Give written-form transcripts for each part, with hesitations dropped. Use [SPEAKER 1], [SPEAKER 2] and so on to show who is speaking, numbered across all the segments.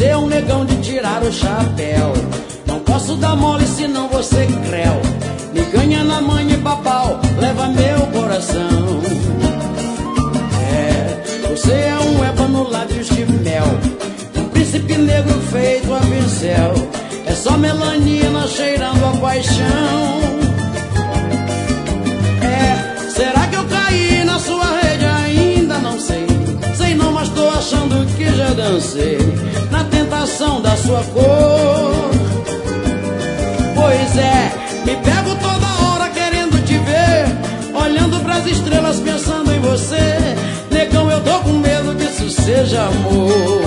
[SPEAKER 1] Você é um negão de tirar o chapéu. Não posso dar mole senão você creu. Me ganha na manha e babau, leva meu coração. Você é um ébano lábios de mel, um príncipe negro feito a pincel. É só melanina cheirando a paixão. Será que eu caí na sua rede? Ainda não sei. Sei não, mas tô achando que já dancei na tentação da sua cor. Pois é, me pego toda hora querendo te ver, olhando pras estrelas pensando em você. Negão, eu tô com medo que isso seja amor.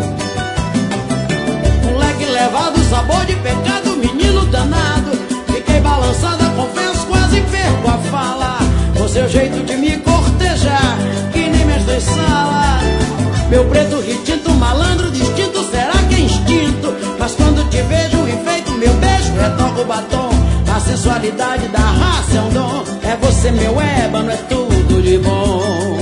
[SPEAKER 1] Moleque levado, sabor de pecado, menino danado. Fiquei balançada, confesso, quase perco a fala. O seu jeito de me cortejar, que nem mestre sala. Meu preto retinto, malandro distinto, será que é instinto? Mas quando te vejo enfeito, meu beijo retoca o batom. A sensualidade da raça é um dom. É você meu ébano, é tudo de bom.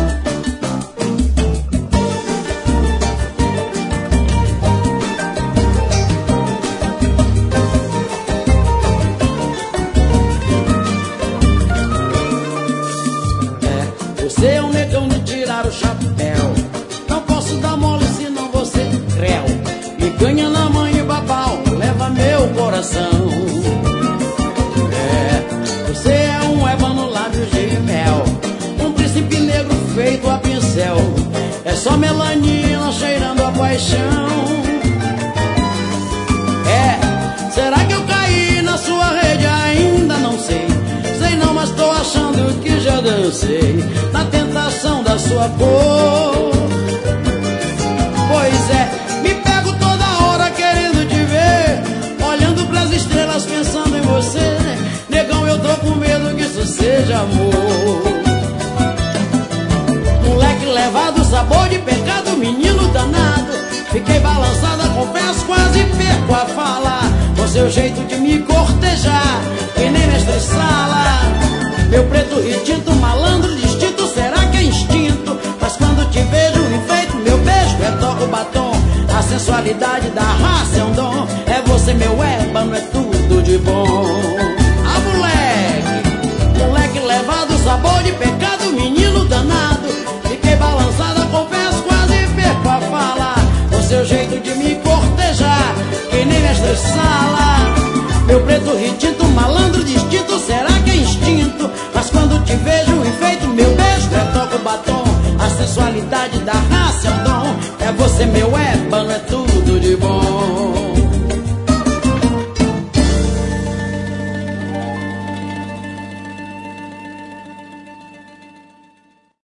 [SPEAKER 1] Você é um negão de tirar o chapéu. Não posso dar mole senão você creu. Me ganha na mãe e babau, leva meu coração. Você é um ébano lábios de mel, um príncipe negro feito a pincel. É só melanina cheirando a paixão. Será que eu caí na sua rede? Ainda não sei. Sei não, mas tô achando que já dancei na tentação da sua cor. Pois é, me pego toda hora querendo te ver, olhando pras estrelas pensando em você. Negão, eu tô com medo que isso seja amor. Moleque levado, sabor de pecado, menino danado. Fiquei balançada, confesso, quase perco a fala. Com seu jeito de me cortejar, que nem mestre sala. Meu preto retinto, malandro distinto, será que é instinto? Mas quando te vejo enfeito, meu beijo retoca o batom. A sensualidade da raça é um dom. É você meu ébano, é tudo de bom. Moleque levado, sabor de pecado, menino danado. Fiquei balançada, confesso, quase perco a fala. Com seu jeito de me cortejar, que nem mestre sala. Meu preto retinto, malandro distinto, será que é instinto? Mas quando te vejo enfeito, meu beijo retoca o batom. A sensualidade da raça é um dom. É você meu ébano, é tudo de bom.